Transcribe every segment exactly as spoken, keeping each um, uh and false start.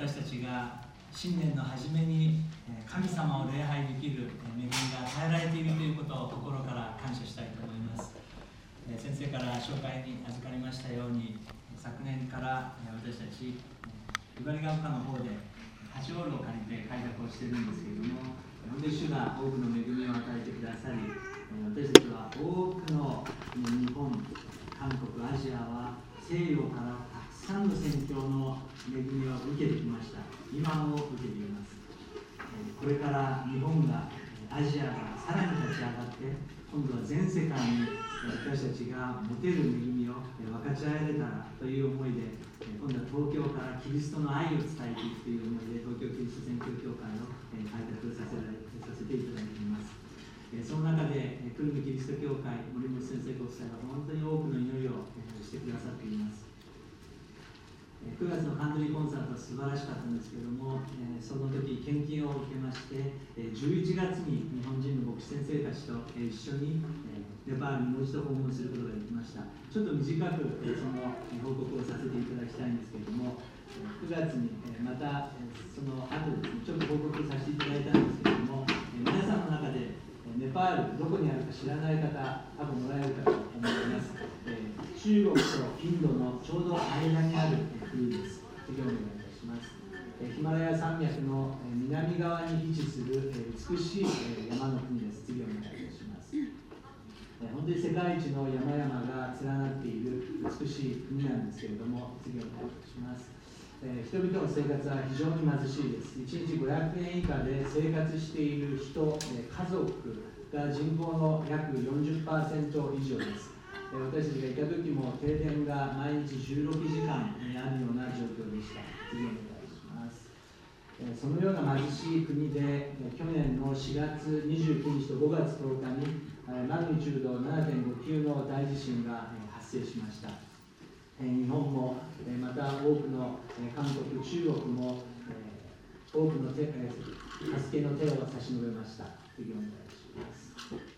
私たちが新年の初めに神様を礼拝できる恵みが与えられているということを心から感謝したいと思います。先生から紹介に預かりましたように、昨年から私たちひばりが丘の方ではちホールを借りて開拓をしているんですけれども、本当に主が多くの恵みを与えてくださり、私たちは多くの日本、韓国、アジアは西洋からたくさんの宣教の恵みを受けてきました。今も受けています。これから日本が、アジアがさらに立ち上がって、今度は全世界に私たちが持てる恵みを分かち合えたらという思いで、今度は東京からキリストの愛を伝えていくという思いで、東京キリスト宣教協会を開拓させられさせていただいています。その中で、久留米キリスト教会、森本先生ご夫妻は本当に多くの祈りをしてくださっています。くがつのカントリーコンサートは素晴らしかったんですけれども、その時献金を受けまして、じゅういちがつに日本人の牧師先生たちと一緒にネパールにもう一度訪問することができました。ちょっと短くその報告をさせていただきたいんですけれども、くがつにまたその後ですね、ちょっと報告させていただいたんですけれども、皆さんの中でネパールどこにあるか知らない方、多分もらえるかと思います。中国とインドのちょうど間にある国です。次お願いいたします。ヒマラヤ山脈の南側に位置する美しい山の国です。次お願いいたします。本当に世界一の山々が連なっている美しい国なんですけれども、次お願いいたします。人々の生活は非常に貧しいです。いちにちごひゃくえん以下で生活している人、家族が人口の約 よんじゅっパーセント 以上です。私たちがいた時も停電が毎日じゅうろくじかんあるような状況でした。次お願いします。そのような貧しい国で去年のしがつにじゅうくにちとごがつとおかにマグニチュード ななてんご 級の大地震が発生しました。日本もまた多くの韓国、中国も多くの手助けの手を差し伸べました。次お願いします。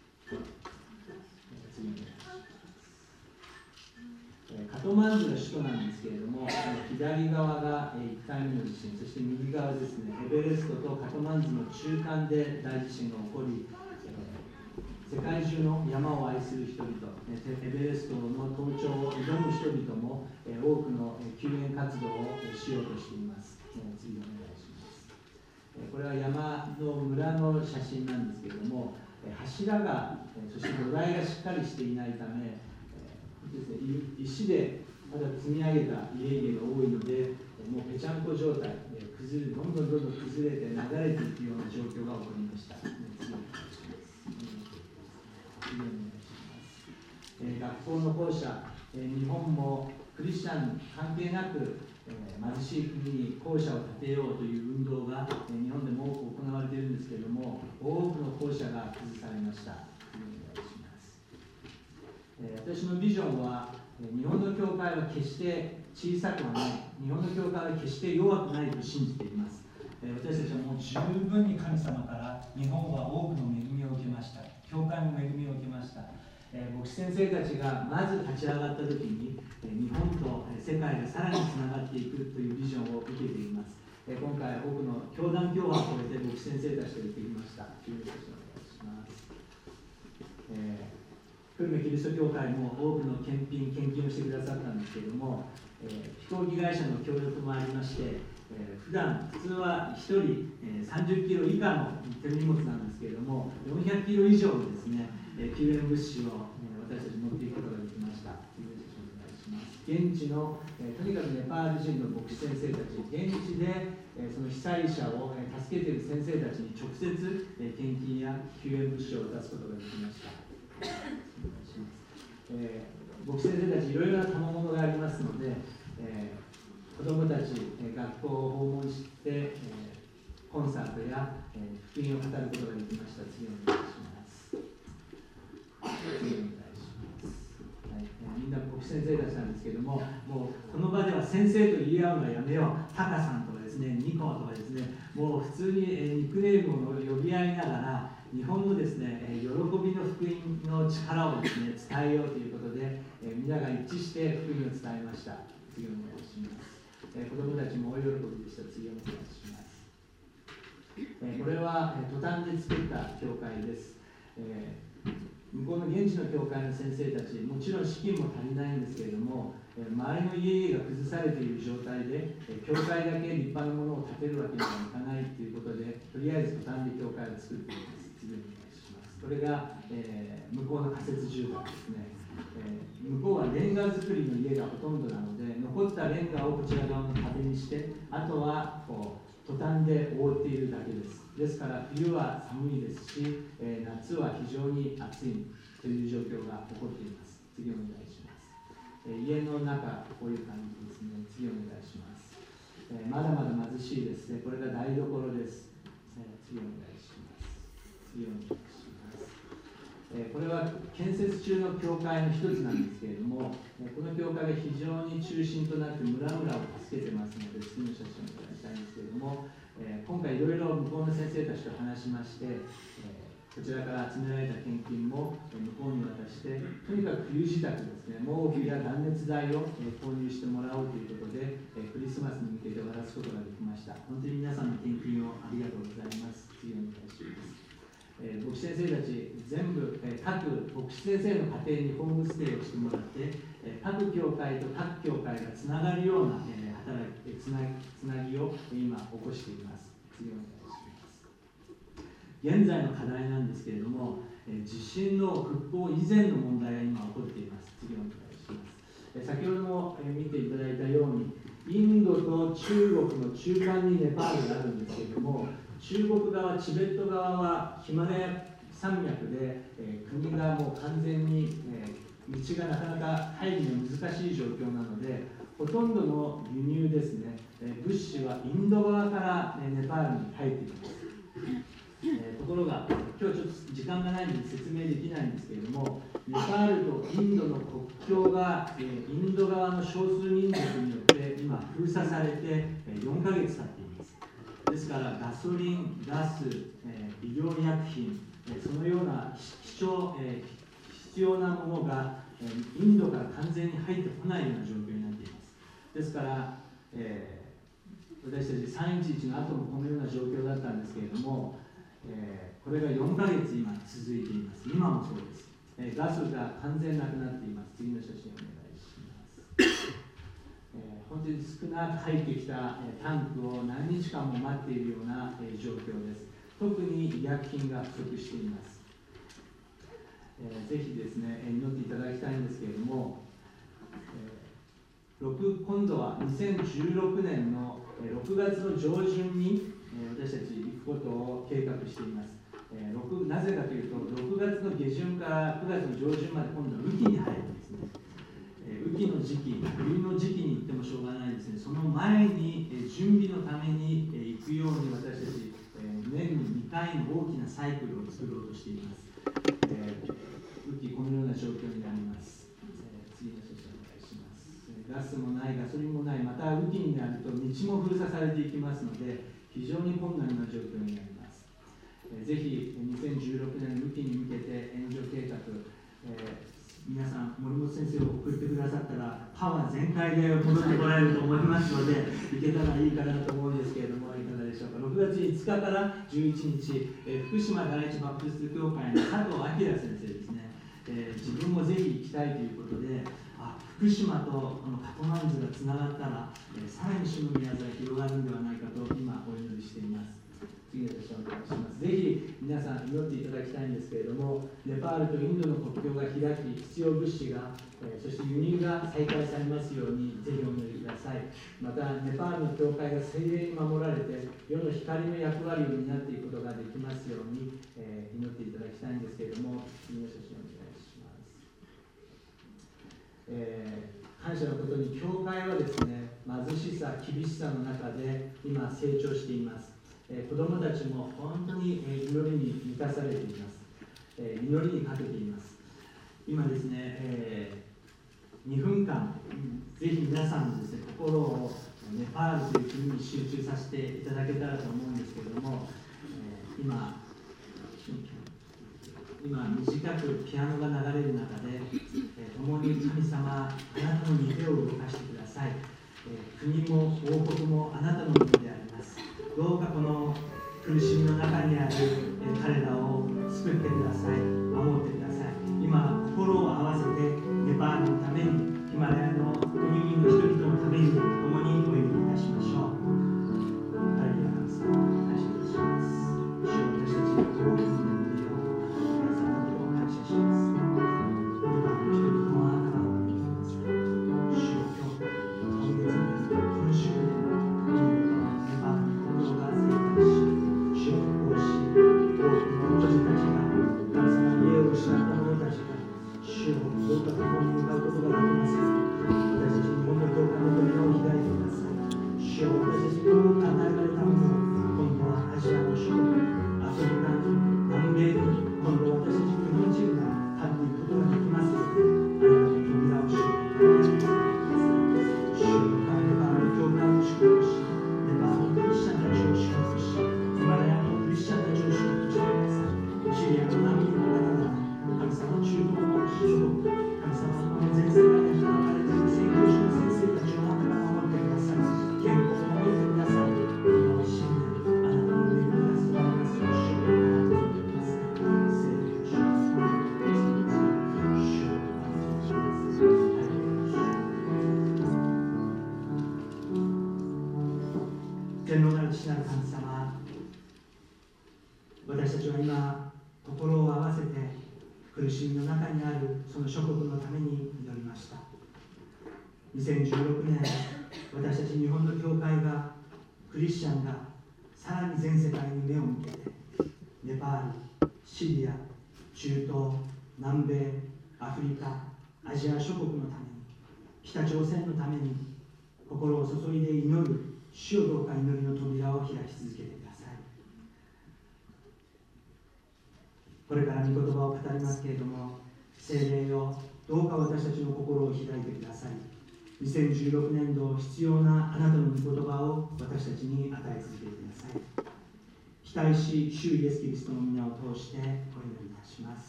次お願いします。カトマンズが首都なんですけれども、左側がいっかいめの地震、そして右側ですね、エベレストとカトマンズの中間で大地震が起こり、世界中の山を愛する人々、エベレストの登頂を挑む人々も多くの救援活動をしようとしています。次お願いします。これは山の村の写真なんですけれども、柱が、そして土台がしっかりしていないため、石でまだ積み上げた家々が多いので、もうぺちゃんこ状態、崩れどんどんどんどん崩れて流れていくような状況が起こりました。学校の校舎、日本もクリスチャン関係なく貧しい国に校舎を建てようという運動が日本でも多く行われているんですけれども、多くの校舎が崩されました。私のビジョンは、日本の教会は決して小さくはない、日本の教会は決して弱くないと信じています。私たちはもう十分に神様から日本は多くの恵みを受けました。教会も恵みを受けました。牧師先生たちがまず立ち上がった時に、日本と世界がさらにつながっていくというビジョンを受けています。今回多くの教団教派を超えて牧師先生たちと行ってきました。よろしくお願いします。えー久留米キリスト教会も多くの献品、献金をしてくださったんですけれども、えー、飛行機会社の協力もありまして、えー、普段普通はひとり、えー、さんじゅっキロ以下の手荷物なんですけれども、よんひゃくキロ以上のですね、えー、救援物資を、えー、私たち持っていくことができました。よろしくお願いします。現地の、えー、とにかくネパール人の牧師先生たち、現地で、えー、その被災者を、えー、助けている先生たちに直接、えー、献金や救援物資を渡すことができました。えー、牧師先生たちいろいろな賜物がありますので、えー、子どもたち、えー、学校を訪問して、えー、コンサートや、えー、福音を語ることができました。次お願いします。次お願いします。はい、えー、みんな牧師先生たちなんですけれども、もうこの場では先生と言い合うのはやめよう、タカさんとかですね、ニコとかですね、もう普通に、えー、ニックネームを呼び合いながら、日本のですね、喜びの福音の力をですね、伝えようということで、みんなが一致して福音を伝えました。次お願いします。 えー、子どもたちも大喜びでした。次お願いします。えー、これは、えー、トタンで作った教会です。えー向こうの現地の教会の先生たち、もちろん資金も足りないんですけれども、周りの家々が崩されている状態で、教会だけ立派なものを建てるわけにはいかないということで、とりあえずトタンで教会を作っています。次お願いします。これが、えー、向こうの仮設住宅ですね、えー。向こうはレンガ造りの家がほとんどなので、残ったレンガをこちら側の壁にして、あとはこうトタンで覆っているだけです。ですから冬は寒いですし、えー、夏は非常に暑いという状況が起こっています。次お願いします。えー、家の中、こういう感じですね。次お願いします。えー、まだまだ貧しいですね。これが台所です。えー、次お願いします。次お願いします。えー、これは建設中の教会の一つなんですけれども、えー、この教会が非常に中心となって村々を助けてますので、次の写真をお願いしたいんですけれども、えー、今回いろいろ向こうの先生たちと話しまして、えー、こちらから集められた献金も向こうに渡して、とにかく冬支度ですね、毛布や断熱材を、えー、購入してもらおうということで、えー、クリスマスに向けて渡すことができました。本当に皆さんの献金をありがとうございます。次お願いします。えー、牧師先生たち、全部、えー、各牧師先生の家庭にホームステイをしてもらって、えー、各教会と各教会がつながるような、えー働きつなつなぎを今起こしています。次お願いします。現在の課題なんですけれども、え地震の復興以前の問題が今起こっています。次お願いします。え先ほども見ていただいたように、インドと中国の中間にネパールがあるんですけれども、中国側、チベット側はヒマラヤ山脈で、え国がもう完全に、え道がなかなか入るのが難しい状況なので、ほとんどの輸入ですね、物資はインド側からネパールに入っています。えー、ところが、今日ちょっと時間がないので説明できないんですけれども、ネパールとインドの国境が、えー、インド側の少数民族によって今、封鎖されてよんかげつ経っています。ですから、ガソリン、ガス、えー、医療薬品、えー、そのような貴重、えー、必要なものが、えー、インドから完全に入ってこないような状況になっています。ですから、えー、私たちさんいちいちの後もこのような状況だったんですけれども、えー、これがよんかげつ今続いています。今もそうです。えー、ガスが完全なくなっています。次の写真お願いします。えー、本当に少なく入ってきた、えー、タンクを何日間も待っているような、えー、状況です。特に医薬品が不足しています。えー、ぜひですね、祈っていただきたいんですけれども、えー今度はにせんじゅうろくねんのろくがつの上旬に私たち行くことを計画しています。なぜかというと、ろくがつの下旬からくがつの上旬まで今度は雨季に入るんですね。雨季の時期、冬の時期に行ってもしょうがないですね。その前に準備のために行くように私たち年ににかいの大きなサイクルを作ろうとしています。雨季、このような状況になります。次の写真お願いします。ガスもない、ガソリンもない、また雨季になると道も封鎖されていきますので、非常に困難な状況になります。えー、ぜひにせんじゅうろくねんの雨季に向けて援助計画、えー、皆さん、森本先生を送ってくださったら、パワー全開で戻ってこられると思いますので、行けたらいいかなと思うんですけれども、いかがでしょうか。ろくがついつかからじゅういちにち、えー、福島第一バプテスト教会の佐藤明先生ですね、えー、自分もぜひ行きたいということで、あ、福島とこのカトマンズがつながったら、えー、さらに主の宮座が広がるんではないかと今お祈りしています。次の写真お願いします。ぜひ皆さん祈っていただきたいんですけれども、ネパールとインドの国境が開き、必要物資が、えー、そして輸入が再開されますようにぜひお祈りください。またネパールの教会が聖霊に守られて世の光の役割を担っていくことができますように、えー、祈っていただきたいんですけれども、次の写真お願いします。えー、感謝のことに教会はですね、貧しさ、厳しさの中で今成長しています。えー、子どもたちも本当に祈りに満たされています。えー、祈りにかけています。今ですね、えー、にふんかんぜひ皆さんのですね、心をネパールという国に集中させていただけたらと思うんですけれども、えー、今今短くピアノが流れる中で、えー、共に神様、あなたの御手を動かしてください。 国も王国もあなたのものであります。どうかこの苦しみの中にある彼らを救ってください、守ってください。今、心を合わせてネパールのために、ヒマラヤの国々の人々のために共にお祈りいたしましょう。ハレルヤ、神様、感謝いたします。主よ、私たちの多くの祈りを、皆様に感謝します。ネパールの人々もあなたが守ってください。主よ、今日、今月に今週で、ネパールの心が生還し、主を復興し、多くの孤児たちが、神様に家を失った者たちが、主をどうか共に向かうことができますように、私たち日本の教会の扉を開いてください。主を私たちに多く与えられたものを、今度はアジアの諸国、アフリカに、南米に、今度は私たち日本人が立っていくことができますように、あなたの扉を主を開いてください。主をネパール教会を祝福し、ネパールのクリスチャンたちを祝福し、ヒマラヤのクリスチャンたちを祝福してください。シリアの難民の方々、神様、中東の諸国、神様、この全世界で働かれている宣教師の先生たちをあなたが守ってください。健康を守ってください。この信念、あなたの恵みが注がれますよう主を守ってください。聖霊の主を守ってください。主を守ってください。天皇なる父なる神様、私たちは今、心を合わせて苦しみの中にあるその諸国のために祈りました。にせんじゅうろくねん、私たち日本の教会が、クリスチャンがさらに全世界に目を向けて、ネパール、シリア、中東、南米、アフリカ、アジア諸国のために、北朝鮮のために心を注いで祈る、主をどうか祈りの扉を開き続けてください。これから御言葉を語りますけれども、聖霊よ、どうか私たちの心を開いてください。にせんじゅうろくねん度必要なあなたの御言葉を私たちに与え続けてください。期待し、主イエスキリストの皆を通してお祈りいたします。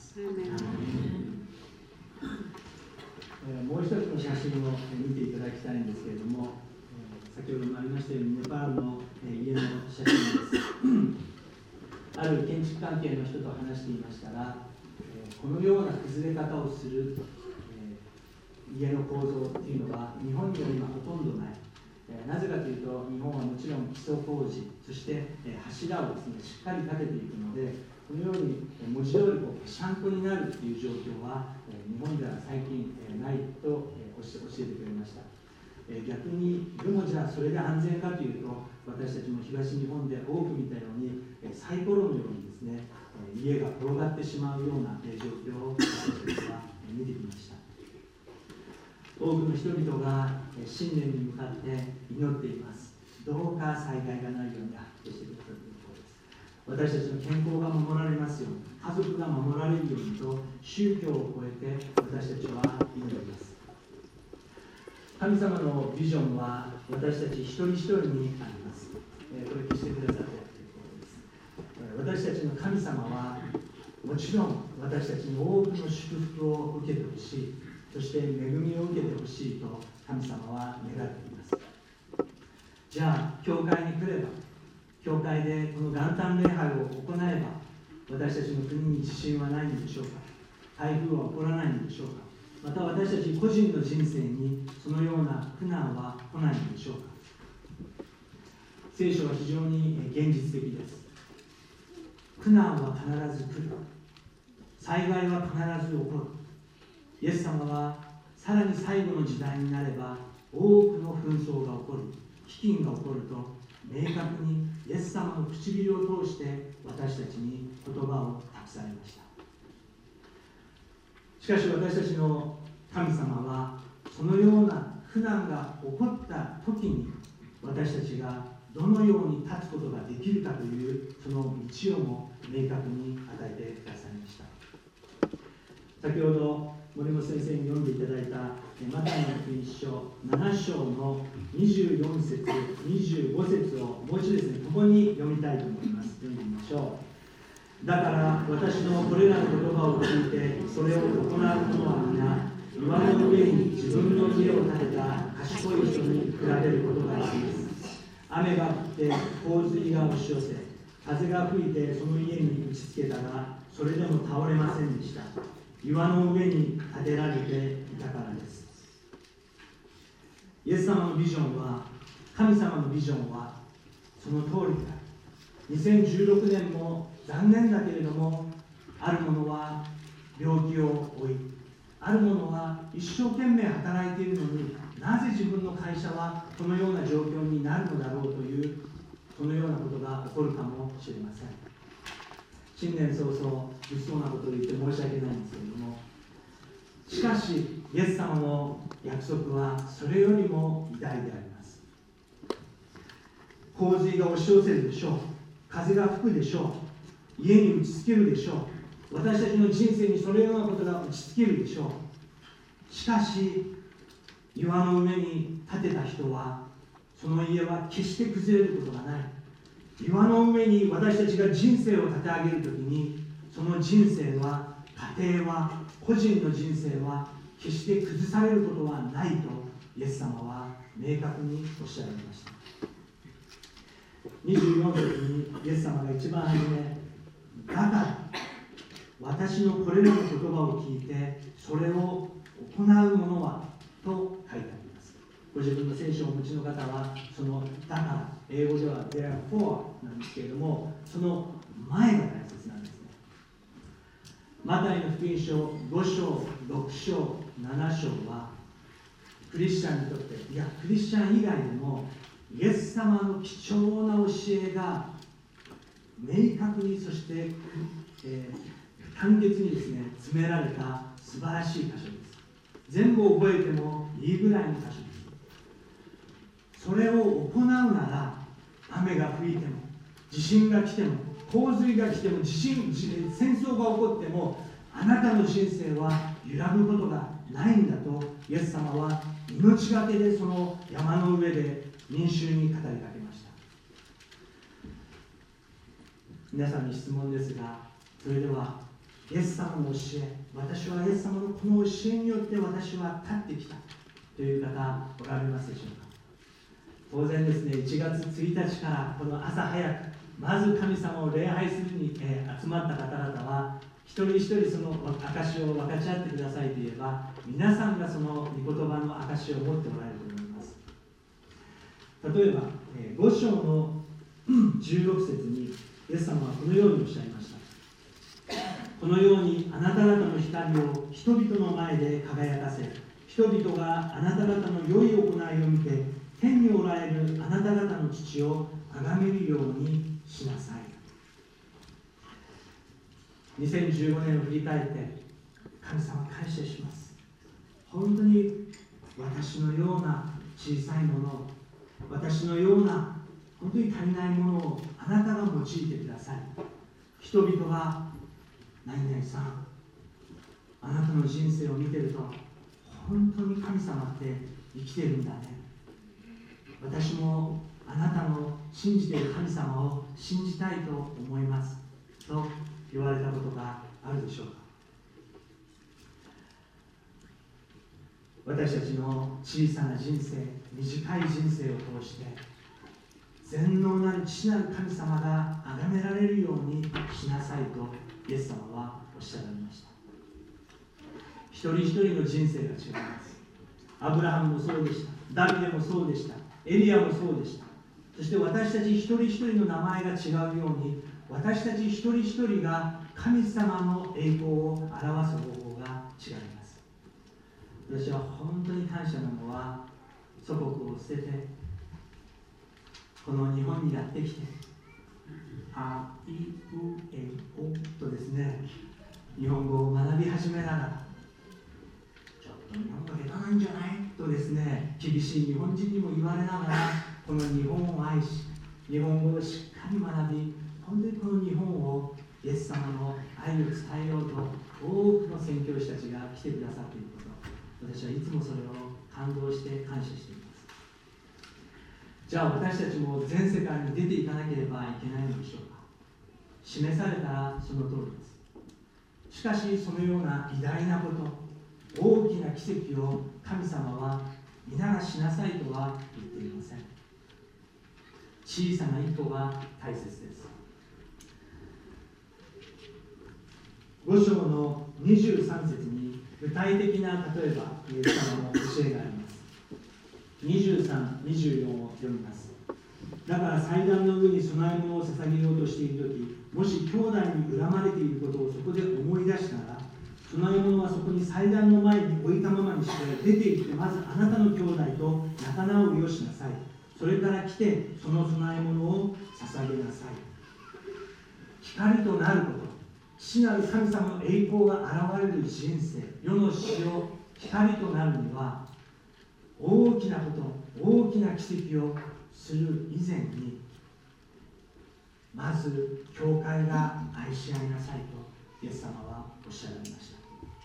もう一つの写真を見ていただきたいんですけれども、先ほどもありましたようにネパールの家の写真です。ある建築関係の人と話していましたら、このような崩れ方をする家の構造というのは日本には今ほとんどない。なぜかというと、日本はもちろん基礎工事、そして柱をですね、しっかり立てていくので、このように文字通りこうぺしゃんこになるという状況は日本では最近ないと教えてくれました。逆に、でもじゃあそれで安全かというと、私たちも東日本で多く見たようにサイコロのようにですね、家が転がってしまうような状況を私たちは見てきました。多くの人々が新年に向かって祈っています。どうか災害がないように発してくださるということです。私たちの健康が守られますように、家族が守られるようにと、宗教を超えて私たちは祈ります。神様のビジョンは私たち一人一人にあります。えー、これ消してくださってということです。えー、私たちの神様はもちろん私たちに多くの祝福を受けてほしい、そして恵みを受けてほしいと神様は願っています。じゃあ教会に来れば、教会でこの元旦礼拝を行えば、私たちの国に地震はないのでしょうか。台風は起こらないのでしょうか。また私たち個人の人生にそのような苦難は来ないのでしょうか。聖書は非常に現実的です。苦難は必ず来る。災害は必ず起こる。イエス様はさらに最後の時代になれば多くの紛争が起こる、飢饉が起こると明確にイエス様の唇を通して私たちに言葉を託されました。しかし私たちの神様はそのような苦難が起こった時に私たちがどのように立つことができるかというその道をも明確に与えてくださいました。先ほど森本先生に読んでいただいたマタイの福音書なな章のにじゅうよん節、にじゅうご節をもう一度ですね、共に読みたいと思います。読んでみましょう。だから私のこれらの言葉を聞いてそれを行う者は皆岩の上に自分の家を建てた賢い人に比べることができます。雨が降って洪水が押し寄せ、風が吹いてその家に打ちつけたが、それでも倒れませんでした。岩の上に建てられていたからです。イエス様のビジョンは、神様のビジョンはその通りである。にせんじゅうろくねんも残念だけれども、ある者は病気を負い、ある者は一生懸命働いているのに、なぜ自分の会社はこのような状況になるのだろうという、そのようなことが起こるかもしれません。新年早々、物騒なことを言って申し訳ないんですけれども、しかし、イエス様の約束はそれよりも偉大であります。洪水が押し寄せるでしょう。風が吹くでしょう。家に打ちつけるでしょう。私たちの人生にそのようなことが打ちつけるでしょう。しかし、岩の上に建てた人は、その家は決して崩れることがない。岩の上に私たちが人生を立て上げるときに、その人生は、家庭は、個人の人生は決して崩されることはないとイエス様は明確におっしゃられました。にじゅうよん節にイエス様が一番初め、だから私のこれらの言葉を聞いてそれを行う者はと書いてあります。ご自分の聖書をお持ちの方は、そのだから英語では therefore なんですけれども、その前が大切なんですね。マタイの福音書ご章、ろく章、なな章はクリスチャンにとって、いやクリスチャン以外でもイエス様の貴重な教えが明確に、そして、えー、簡潔にですね詰められた素晴らしい箇所です。全部覚えてもいいぐらいの箇所です。それを行うなら、雨が吹いても地震が来ても洪水が来ても地震戦争が起こっても、あなたの人生は揺らぐことがないんだとイエス様は命がけでその山の上で民衆に語りかけました。皆さんに質問ですが、それではイエス様の教え、私はイエス様のこの教えによって私は立ってきたという方おられますでしょうか。当然ですね、いちがつついたちからこの朝早くまず神様を礼拝するに、えー、集まった方々は、一人一人その証を分かち合ってくださいと言えば、皆さんがその御言葉の証を持っておられると思います。例えば、えー、ご章のじゅうろく節にイエス様はこのようにおっしゃいました。このようにあなた方の光を人々の前で輝かせ、人々があなた方の良い行いを見て、天におられるあなた方の父を崇めるようにしなさい。にせんじゅうごねんを振り返って、神様感謝します。本当に私のような小さいものを、私のような本当に足りないものをあなたが用いてください。人々が何々さん、あなたの人生を見てると、本当に神様って生きてるんだね。私もあなたの信じている神様を信じたいと思いますと言われたことがあるでしょうか。私たちの小さな人生、短い人生を通して全能なる父なる神様が崇められるようにしなさいとイエス様はおっしゃられました。一人一人の人生が違います。アブラハムもそうでした。ダビデもそうでした。エリアもそうでした。そして私たち一人一人の名前が違うように、私たち一人一人が神様の栄光を表す方法が違います。私は本当に感謝なのは、祖国を捨ててこの日本にやってきて、あいうえおとですね、日本語を学び始めながら、ちょっと日本語下手なんじゃないとですね、厳しい日本人にも言われながら、この日本を愛し、日本語をしっかり学び、本当にこの日本をイエス様の愛を伝えようと、多くの宣教師たちが来てくださっていること、私はいつもそれを感動して感謝しています。じゃあ私たちも全世界に出ていかなければいけないのでしょうか。示されたらその通りです。しかしそのような偉大なこと、 大きな奇跡を神様は皆がしなさいとは言っていません。小さな一歩が大切です。ご章のにじゅうさん節に具体的な例えばイエス様の教えがあります。にじゅうさん、にじゅうよんを読みます。だから祭壇の上に供え物を捧げようとしているとき、もし兄弟に恨まれていることをそこで思い出したら、供え物はそこに祭壇の前に置いたままにして出て行って、まずあなたの兄弟と仲直りをしなさい。それから来てその供え物を捧げなさい。光となること、父なる神様の栄光が現れる人生、世の死を光となるには、大きなこと、大きな奇跡をする以前に、まず教会が愛し合いなさいとイエス様はおっしゃられました。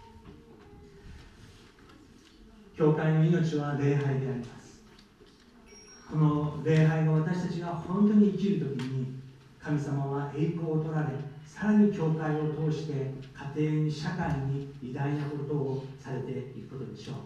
教会の命は礼拝であります。この礼拝が私たちが本当に生きるときに、神様は栄光を取られ、さらに教会を通して家庭に社会に偉大なことをされていくことでしょう。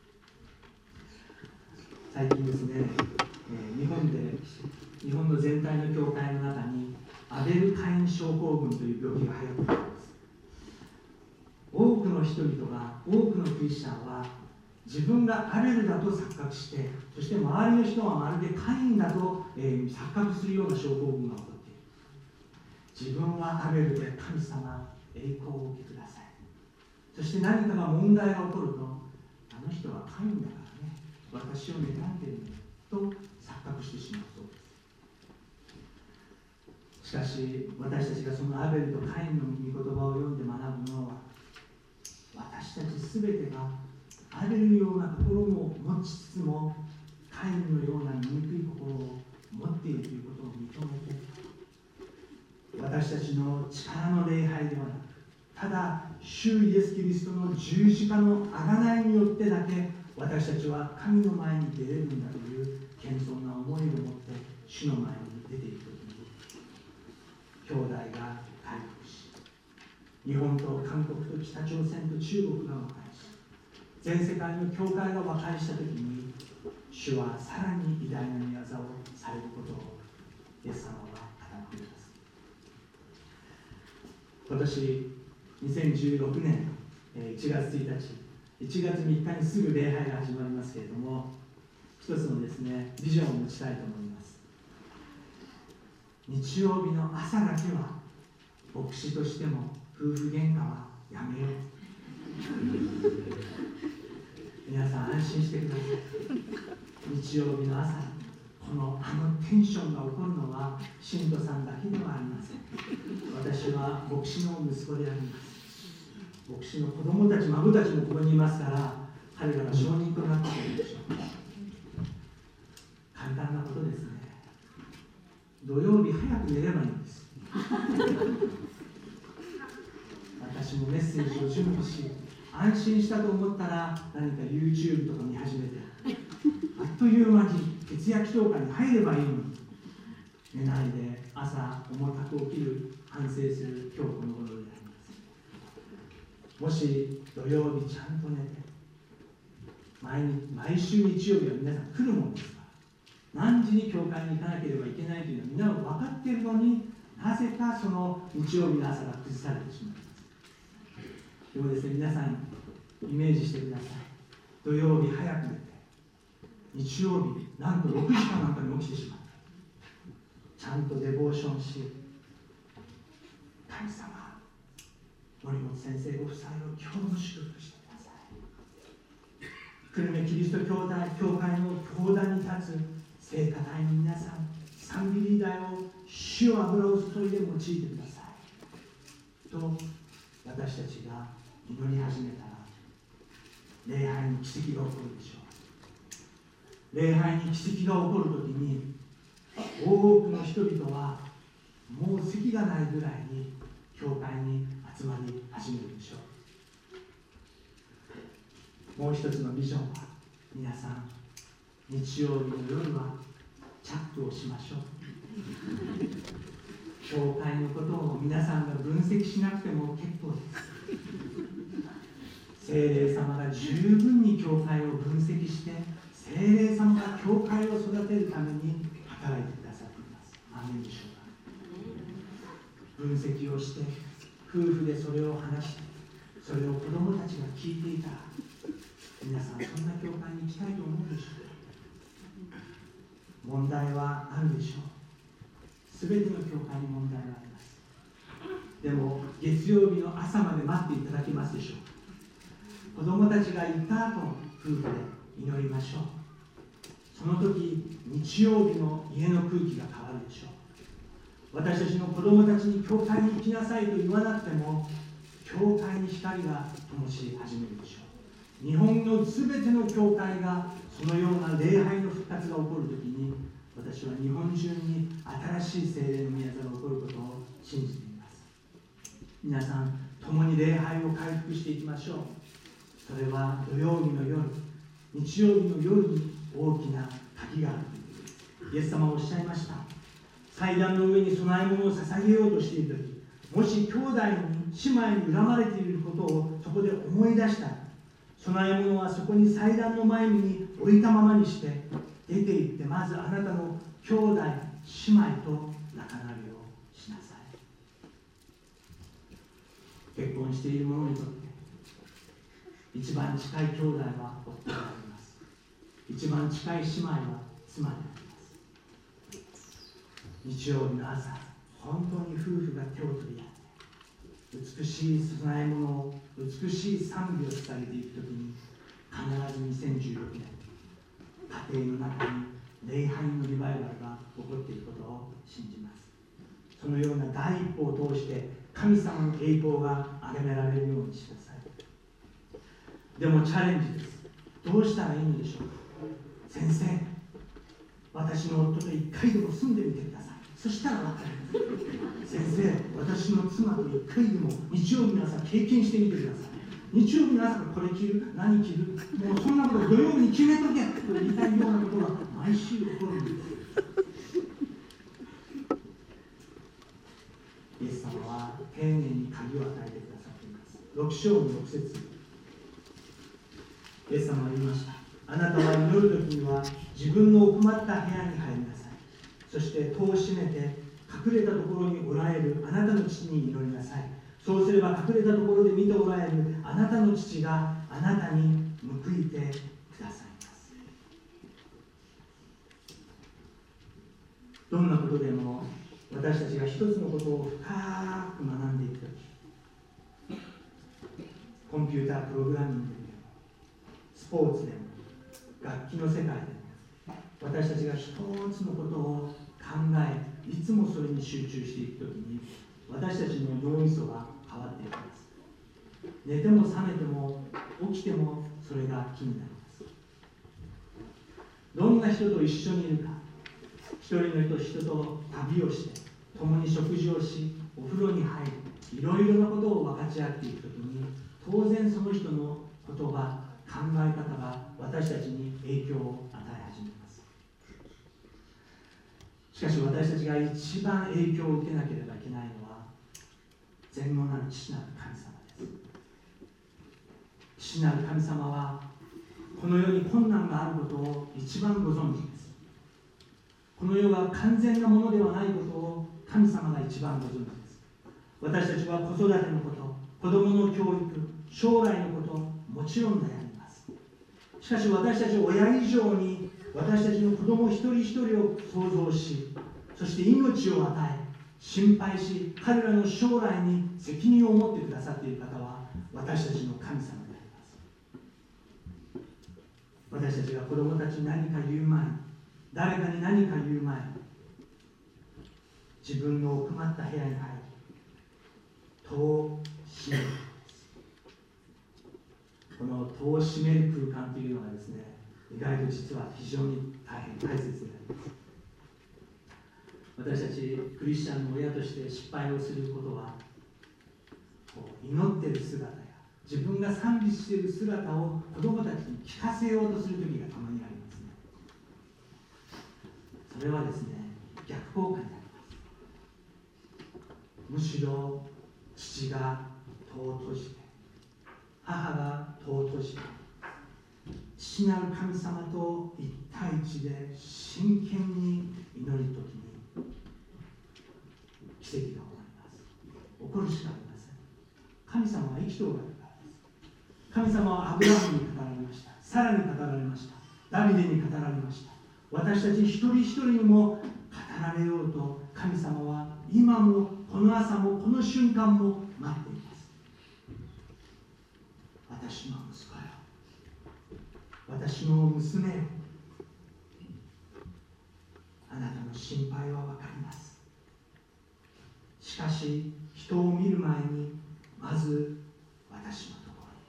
最近ですね、えー、日本で日本の全体の教会の中にアベルカイン症候群という病気が流行っています。多くの人々が、多くのクリスチャンは自分がアベルだと錯覚して、そして周りの人はまるでカインだと、えー、錯覚するような症候群が起こっている。自分はアベルで神様栄光を受けください。そして何かが問題が起こると、あの人はカインだからね、私を妬んでいると錯覚してしまうそうです。しかし私たちがそのアベルとカインの御言葉を読んで学ぶのは、私たちすべてがアベルのような心も持ちつつも、カインのような醜い心を持っているということを認めて、私たちの力の礼拝ではなく、ただ主イエス・キリストの十字架の贖いによってだけ、私たちは神の前に出れるんだという謙遜な思いを持って主の前に出ていくときに、兄弟が回復し、日本と韓国と北朝鮮と中国が和解し、全世界の教会が和解したときに、主はさらに偉大な御業をされることをイエス様は語っています。今年にせんじゅうろくねんいちがつついたち、いちがつみっかにすぐ礼拝が始まりますけれども、一つのですね、ビジョンを持ちたいと思います。日曜日の朝だけは牧師としても夫婦喧嘩はやめよう。皆さん安心してください。日曜日の朝、このあのテンションが起こるのは信徒さんだけではありません。私は牧師の息子であります。牧師の子供たち、孫たちもここにいますから、彼らが証人となっているでしょう。簡単なことですね。土曜日早く寝ればいいんです。私もメッセージを準備し、安心したと思ったら何か YouTube とか見始めて、あっという間に徹夜祈祷会に入ればいいのに、寝ないで朝重たく起きる、反省する今日この頃であります。もし土曜日ちゃんと寝て、毎日毎週日曜日は皆さん来るもんですから、何時に教会に行かなければいけないというのはみんな分かっているのに、なぜかその日曜日の朝が崩されてしまいます。でもですね、皆さんイメージしてください。土曜日早く寝て、日曜日なんとろくじかんなんかに起きてしまった。ちゃんとデボーションし、神様、森本先生ご夫妻を今日も祝福してください。久留米キリスト教会教会の教壇に立つ聖歌隊の皆さん、賛美リーダーを主よ油を注いで用いてくださいと私たちが祈り始めたら、礼拝に奇跡が起こるでしょう。礼拝に奇跡が起こるときに、多くの人々はもう席がないぐらいに教会に集まり始めるでしょう。もう一つのビジョンは、皆さん日曜日の夜はチャットをしましょう。教会のことを皆さんが分析しなくても結構です。 聖霊様が十分に教会を分析して、聖霊様が教会を育てるために働いてくださっています。アーメンでしょうか。分析をして、夫婦でそれを話して、それを子供たちが聞いていたら、皆さんそんな教会に行きたいと思うでしょうか。問題はあるでしょう。すべての教会に問題があります。でも月曜日の朝まで待っていただけますでしょうか。子供たちが行った後、夫婦で祈りましょう。その時、日曜日の家の空気が変わるでしょう。私たちの子供たちに教会に行きなさいと言わなくても、教会に光が灯し始めるでしょう。日本のすべての教会がそのような礼拝の復活が起こるときに、私は日本中に新しい聖霊の宮座が起こることを信じています。皆さん、共に礼拝を回復していきましょう。それは土曜日の夜、日曜日の夜に大きな鍵があるということです。イエス様はおっしゃいました。祭壇の上に供え物を捧げようとしているとき、もし兄弟に姉妹に恨まれていることをそこで思い出したら、供え物はそこに祭壇の前に置いたままにして出て行って、まずあなたの兄弟姉妹と仲直りをしなさい。結婚している者にとって一番近い兄弟は夫であります。一番近い姉妹は妻であります。日曜日の朝、本当に夫婦が手を取り合って美しい供え物を、美しい賛美を捧げていくときに、必ずにせんじゅうろくねん、家庭の中に礼拝のリバイバルが起こっていることを信じます。そのような第一歩を通して、神様の栄光が崇められるようにしてください。でもチャレンジです。どうしたらいいのでしょうか。先生、私の夫と一回でも住んでみてください。そしたら分かる。先生、私の妻と一回でも日曜日の朝経験してみてください。日曜日の朝これ着る、何着る、もうそんなこと土曜日に決めとけと言いたいようなことが毎週起こるんです。イエス様は丁寧に鍵を与えてくださっています。ろく章のろく節、イエス様は言いました。あなたは祈るときには自分の奥まった部屋に入りなさい。そして戸を閉めて隠れたところにおられるあなたの父に祈りなさい。そうすれば隠れたところで見ておられるあなたの父があなたに報いてくださいます。どんなことでも私たちが一つのことを深く学んでいくとき、コンピュータープログラミングでもスポーツでも楽器の世界でも、私たちが一つのことを考え、いつもそれに集中していくときに、私たちの脳みそが変わっていきます。寝ても覚めても起きてもそれが気になります。どんな人と一緒にいるか、一人の人人と旅をして共に食事をし、お風呂に入り、いろいろなことを分かち合っていくときに、当然その人の言葉、考え方が私たちに影響を与え始めます。しかし私たちが一番影響を受けなければいけないのは、全能なる父なる神様です。父なる神様はこの世に困難があることを一番ご存知です。この世が完全なものではないことを神様が一番ご存知です。私たちは子育てのこと、子供の教育、将来のこと、もちろん悩みます。しかし私たち親以上に私たちの子供一人一人を創造し、そして命を与え、心配し、彼らの将来に責任を持ってくださっている方は私たちの神様であります。私たちが子供たちに何か言う前に、誰かに何か言う前に、自分の奥まった部屋に入り、戸を閉める。この戸を閉める空間というのがですね、意外と実は非常に大変大切であります。私たちクリスチャンの親として失敗をすることは、こう祈っている姿や自分が賛美している姿を子供たちに聞かせようとする時がたまにありますね。それはですね、逆効果になります。むしろ父が戸を閉じて、母が尊し父なる神様と一対一で真剣に祈るときに奇跡が起こります。起こるしかありません。神様は生きておられるからです。神様はアブラハムに語られました。サラに語られました。ダビデに語られました。私たち一人一人にも語られようと神様は今もこの朝もこの瞬間も待っています。私の息子よ、私の娘よ、あなたの心配は分かります。しかし人を見る前にまず私のところ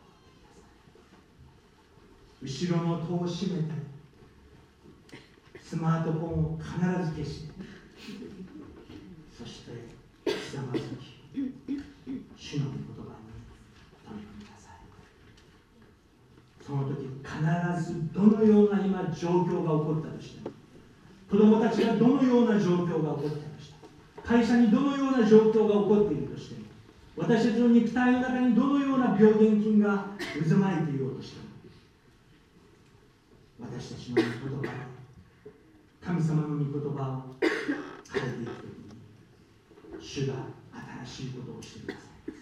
に戻ってください。後ろの戸を閉めてスマートフォンを必ず消して、そしてひざまずき主の御言葉に取り組みなさい。その時必ずどのような今状況が起こったとしても、子供たちがどのような状況が起こったとしても、会社にどのような状況が起こっているとしても、私たちの肉体の中にどのような病原菌が渦巻いていようとしても、私たちの御言葉は神様の御言葉を変えていくときに、主が新しいことをしてくださ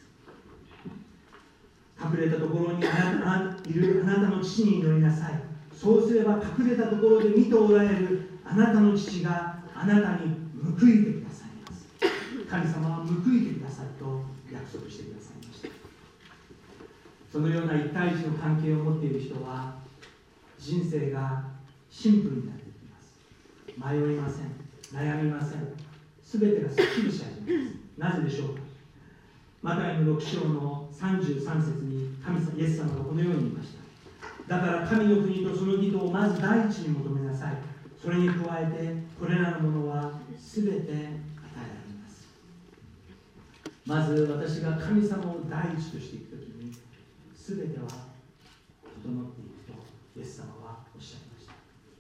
います。隠れたところにあなたいるあなたの父に祈りなさい。そうすれば隠れたところで見ておられるあなたの父があなたに報いてくださいます。神様は報いてくださいと約束してくださいました。そのような一対一の関係を持っている人は人生がシンプルになっていきます。迷いません。悩みません。すべてがすっきりし始めます。なぜでしょうか。マタイのろく章のさんじゅうさん節に神様イエス様がこのように言いました。だから神の国とその義とをまず第一に求めなさい。それに加えてこれらのものはすべて与えられます。まず私が神様を第一としていくときに、すべては整っていくとイエス様はおっしゃいました。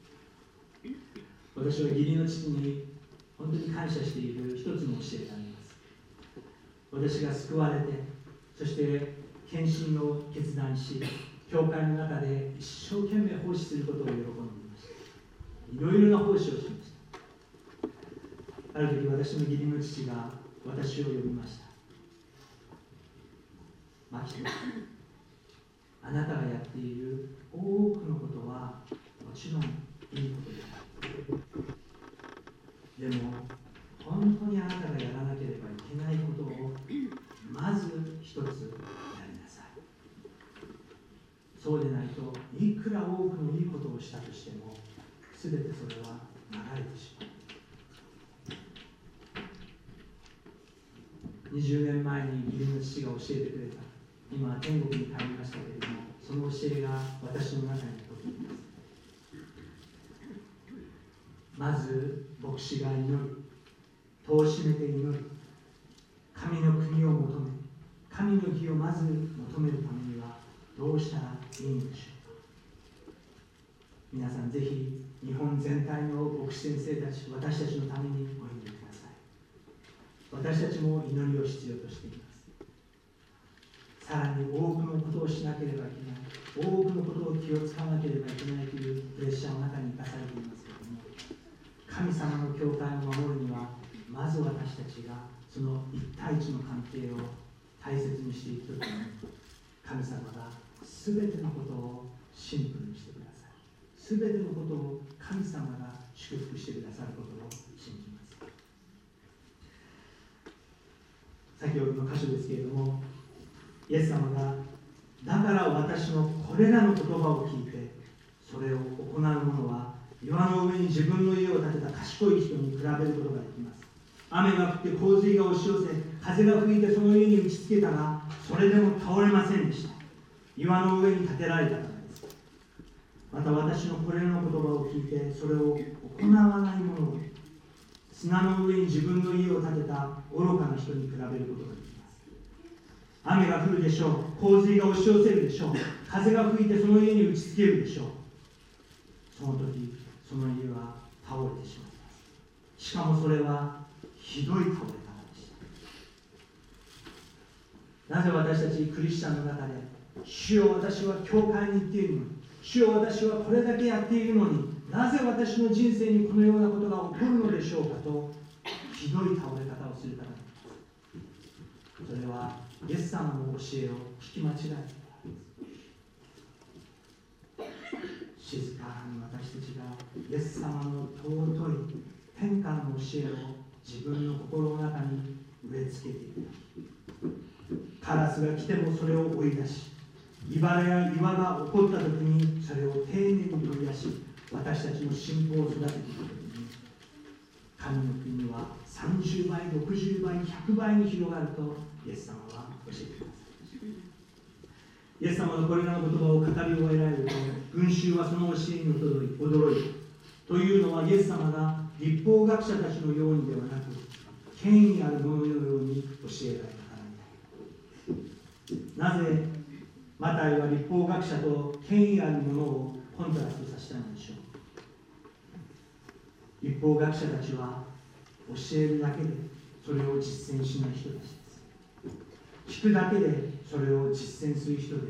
私は義理の父に本当に感謝している一つの教えがあります。私が救われて、そして献身を決断し、教会の中で一生懸命奉仕することを喜んでいました。いろいろな奉仕をしました。ある時私の義理の父が私を呼びました。マキト、あなたがやっている多くのことはもちろんいいことである。でも本当にあなたがやらなければいけないことをまず一つやりなさい。そうでないといくら多くのいいことをしたとしても全てそれは流れてしまう。にじゅうねんまえに義理の父が教えてくれた、今天国に帰りましたけれども、その教えが私の中に残っています。まず牧師が祈り、戸を閉めて祈り、神の国を求め、神の義をまず求めるためにはどうしたらいいのでしょうか。皆さんぜひ日本全体の牧師先生たち、私たちのためにお祈りください。私たちも祈りを必要としています。さらに多くのことをしなければいけない、多くのことを気を使わなければいけないというプレッシャーの中に生かされていますけれども、神様の教会を守るにはまず私たちがその一対一の関係を大切にしていくときに、神様が全てのことをシンプルにしてください。全てのことを神様が祝福してくださることを信じます。先ほどの箇所ですけれども、イエス様がだから私のこれらの言葉を聞いてそれを行う者は岩の上に自分の家を建てた賢い人に比べることができます。雨が降って洪水が押し寄せ、風が吹いてその家に打ちつけたが、それでも倒れませんでした。岩の上に建てられたからです。また私のこれらの言葉を聞いてそれを行わない者を砂の上に自分の家を建てた愚かな人に比べることができます。雨が降るでしょう。洪水が押し寄せるでしょう。風が吹いてその家に打ちつけるでしょう。その時その家は倒れてしまいます。しかもそれはひどい倒れ方でした。なぜ私たちクリスチャンの中で主よ、私は教会に行っているのに、主よ、私はこれだけやっているのに、なぜ私の人生にこのようなことが起こるのでしょうかと、ひどい倒れ方をする方がいます。それはイエス様の教えを聞き間違えた。静かに私たちがイエス様の尊い天下の教えを自分の心の中に植え付けていく。カラスが来てもそれを追い出し、茨や岩が起こったときにそれを丁寧に取り出し、私たちの信仰を育てていくときに、神の国はさんじゅうばい、ろくじゅうばい、ひゃくばいに広がるとイエス様は教えてください。イエス様のこれらの言葉を語り終えられると、群衆はその教えに驚いた。というのは、イエス様が律法学者たちのようにではなく、権威ある者のように教えられたからである。なぜマタイは律法学者と権威ある者をコントラストさせたのでしょう。律法学者たちは教えるだけでそれを実践しない人たちです。聞くだけでそれを実践する人ではないからです。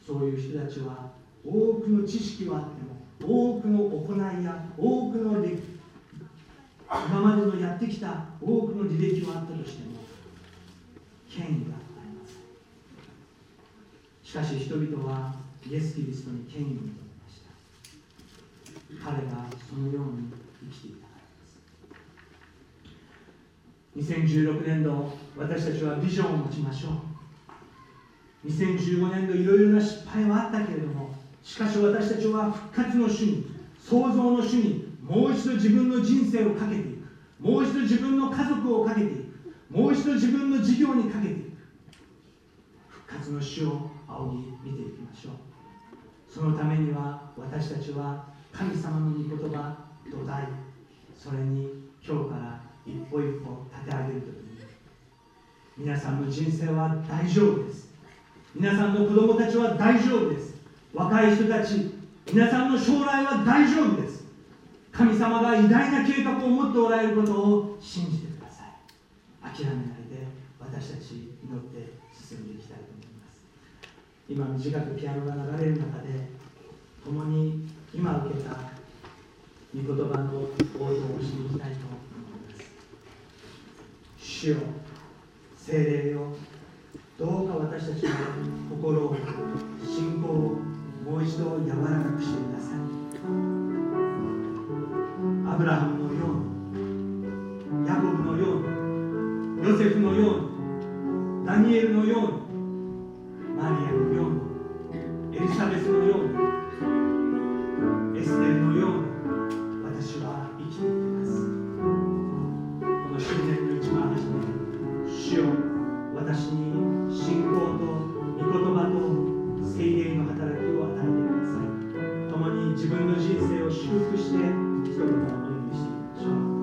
そういう人たちは多くの知識はあっても、多くの行いや多くの歴今までのやってきた多くの履歴はあったとしても権威がありません。しかし人々はイエス・キリストに権威を求めました。彼がそのように生きていたからです。にせんじゅうろくねんど、私たちはビジョンを持ちましょう。にせんじゅうごねんど、いろいろな失敗はあったけれども、しかし私たちは復活の主に、創造の主に、もう一度自分の人生をかけていく。もう一度自分の家族をかけていく。もう一度自分の事業にかけていく。復活の主を仰ぎ見ていきましょう。そのためには私たちは神様の御言葉、土台、それに今日から一歩一歩立て上げるときに、皆さんの人生は大丈夫です。皆さんの子供たちは大丈夫です。若い人たち、皆さんの将来は大丈夫です。神様が偉大な計画を持っておられることを信じてください。諦めないで私たち祈って進んでいきたいと思います。今短くピアノが流れる中で、共に今受けた御言葉の応答をしていきたいと思います。主よ、聖霊よ、どうか私たちの心を、信仰をもう一度柔らかくしてください。アブラハムのように、ヤコブのように、ヨセフのように、ダニエルのように、マリアのように、エリザベスのように、エステルのように、私は生きていきます。この新年の一番初め、主よ、私に信仰と御言葉と聖霊の働きを与えてください。共に自分の人生を祝福して一言お祈りしていきましょう。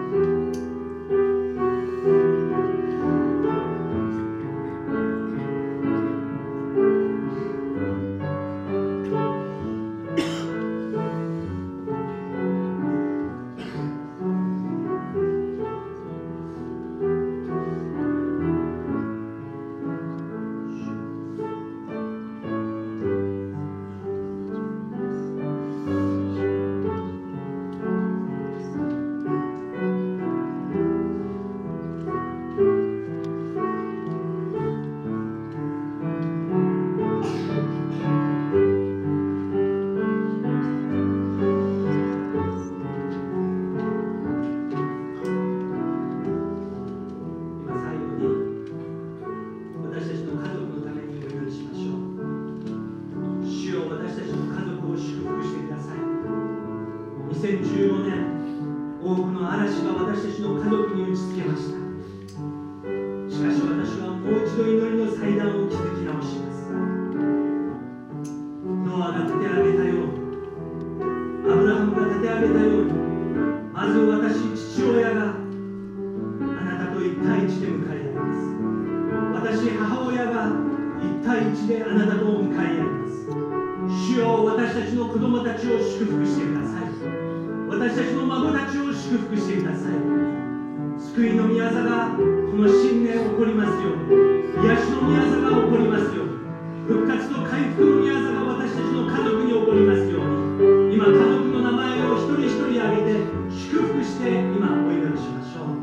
にせんじゅうごねん、多くの嵐が私たちの家族に打ちつけました。しかし私はもう一度祈りの祭壇を築き直します。ノアが立て上げたように、アブラハムが立て上げたように、まず私、父親があなたと一対一で向かい合います。私、母親が一対一であなたと向かい合います。主よ、私たちの子供たちを祝福してください。私たちの孫たちを祝福してください。救いの御業がこの新年起こりますように、 癒しの宮座が起こりますように、復活と回復の宮座が私たちの家族に起こりますように、今家族の名前を一人一人挙げて祝福して今お祈りしましょう。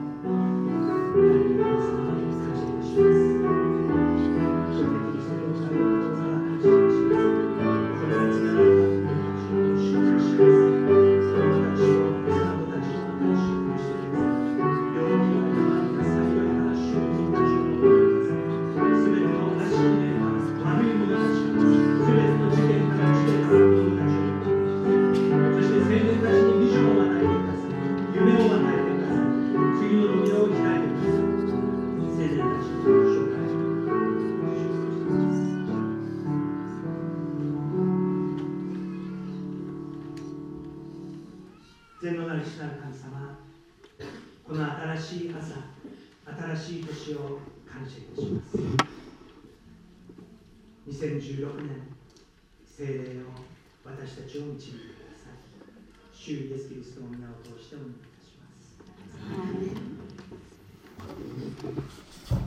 全能なる主なる神様、この新しい朝、新しい年を感謝いたします。にせんじゅうろくねん、聖霊を私たちを導いてください。主イエス・キリストの皆を通してお願いいたします。